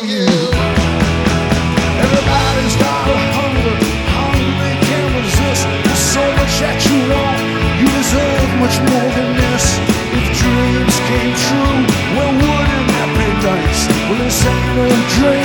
you. Everybody's got a hunger they can't resist. There's so much that you want, you deserve much more than this. If dreams came true, well, wouldn't that be nice? Well, this ain't no dream.